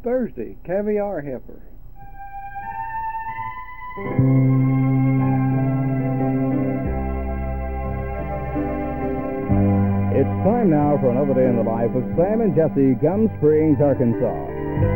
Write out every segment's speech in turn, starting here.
Thursday, caviar helper. It's time now for another day in the life of Sam and Jesse, Gum Springs, Arkansas.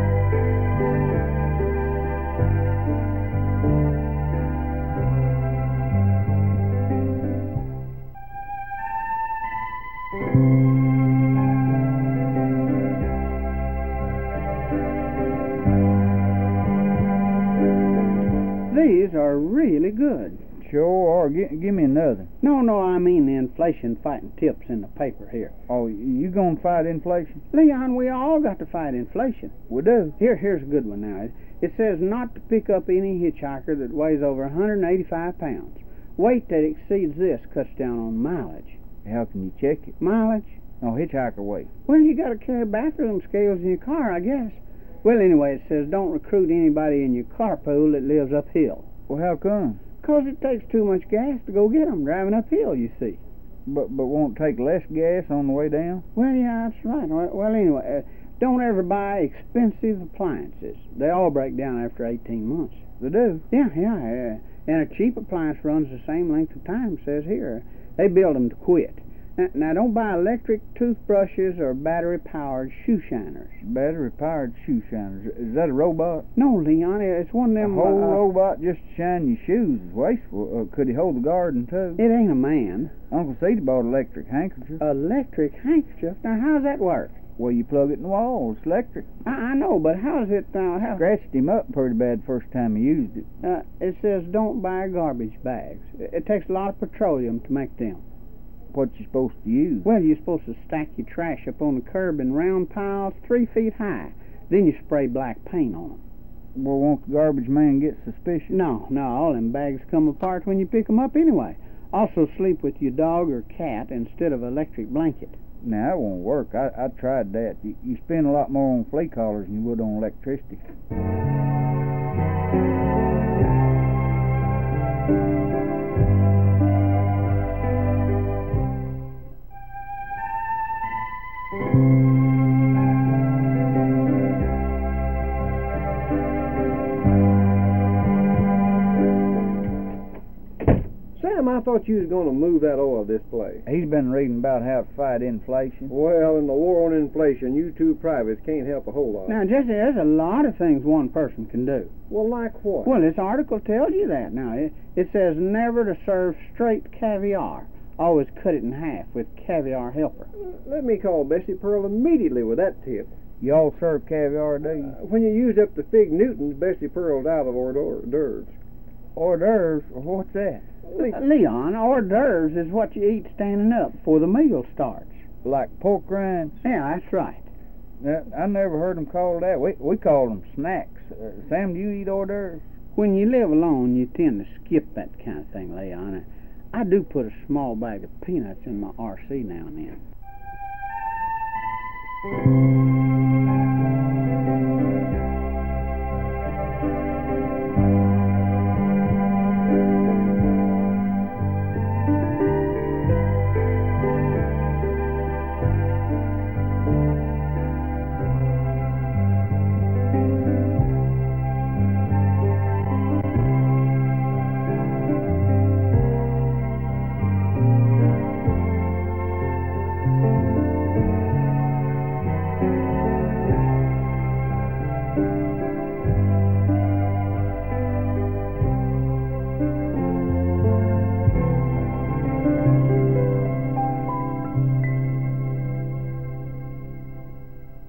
These are really good. Sure, give me another. No, I mean the inflation-fighting tips in the paper here. Oh, you gonna fight inflation? Leon, we all got to fight inflation. We do. Here's a good one now. It says not to pick up any hitchhiker that weighs over 185 pounds. Weight that exceeds this cuts down on mileage. How can you check it? Mileage? No, hitchhiker weight. Well, you got to carry bathroom scales in your car, I guess. Well, anyway, it says don't recruit anybody in your carpool that lives uphill. Well, how come? 'Cause it takes too much gas to go get 'em driving uphill, you see. But won't take less gas on the way down? Well, yeah, that's right. Well, anyway, don't ever buy expensive appliances. They all break down after 18 months. They do? Yeah. And a cheap appliance runs the same length of time, says here. They build 'em to quit. Now, don't buy electric toothbrushes or battery-powered shoe shiners. Battery-powered shoe shiners. Is that a robot? No, Leon, it's one of them... A whole robot just to shine your shoes is wasteful. Could he hold the garden, too? It ain't a man. Uncle Cedar bought an electric handkerchief. Electric handkerchief? Now, how's that work? Well, you plug it in the wall. It's electric. I know, but how's it... Scratched him up pretty bad first time he used it. It says don't buy garbage bags. It takes a lot of petroleum to make them. What you supposed to use? Well, you're supposed to stack your trash up on the curb in round piles 3 feet high. Then you spray black paint on them. Well, won't the garbage man get suspicious? No, all them bags come apart when you pick them up anyway. Also sleep with your dog or cat instead of an electric blanket. Now, that won't work. I tried that. You spend a lot more on flea collars than you would on electricity. Sam, I thought you was going to move that oil this place. He's been reading about how to fight inflation. Well, in the war on inflation, you two privates can't help a whole lot. Now, Jesse, there's a lot of things one person can do. Well, like what? Well, this article tells you that. Now, it says never to serve straight caviar. Always cut it in half with caviar helper. Let me call Bessie Pearl immediately with that tip. You all serve caviar, do you? When you use up the Fig Newtons, Bessie Pearl's out of hors d'oeuvres. Hors d'oeuvres? What's that? Leon, hors d'oeuvres is what you eat standing up before the meal starts. Like pork rinds? Yeah, that's right. I never heard them called that. We call them snacks. Sam, do you eat hors d'oeuvres? When you live alone, you tend to skip that kind of thing, Leon. I do put a small bag of peanuts in my RC now and then.